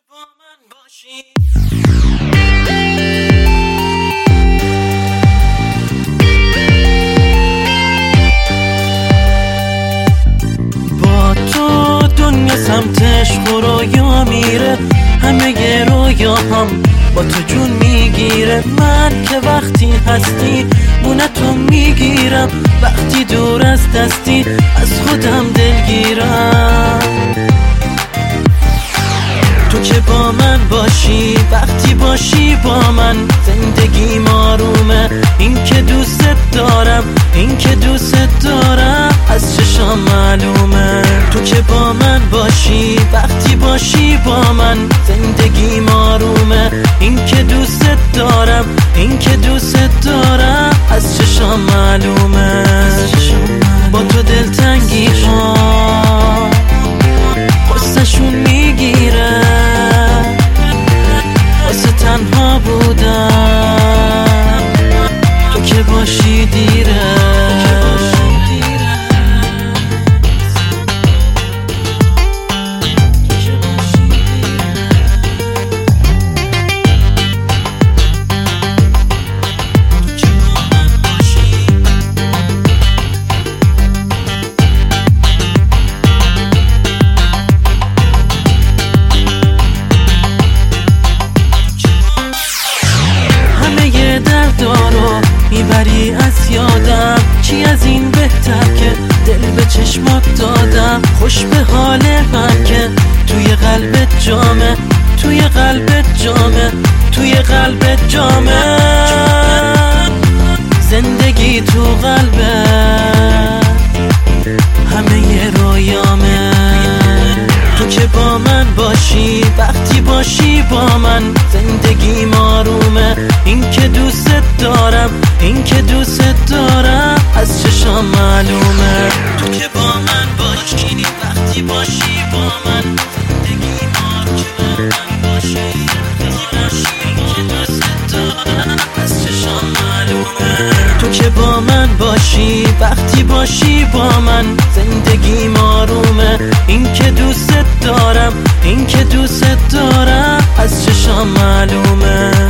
با من باشی با تو دنیا سمتش رویا میره، همه رویا هم با تو جون میگیره. من که وقتی هستی مونتو میگیرم، وقتی دور از دستی از خودم دلگیرم. تو که با من باشی، وقتی باشی با من زندگی آرومه. این که دوست دارم، این که دوست دارم از چشام معلومه. تو که با من باشی، وقتی باشی با من زندگی آرومه. این که دوست دارم، این که دوست دارم از چشام معلومه. با تو دلتنگی ها قصه‌شون میگیره، واسه تنها بودم تو که باشی دیره. دارو میبری از یادم، چی از این بهتر که دل به چشمات دادم. خوش به حال من که توی قلبت جامه، توی قلبت جامه، توی قلبت جامه. زندگی تو قلبت همه رویامه. تو که با من باشی، وقتی باشی با من زندگی آرومه. این که دوست دارم، این که دوست دارم از چشام معلومه. تو که با من باشی، وقتی باشی با من زندگی آرومه. باشی، این که دوست دارم از چشام معلومه. تو که با من باشی، وقتی باشی با من زندگی آرومه. این که دوست دارم، این که دوست دارم از چشام معلومه.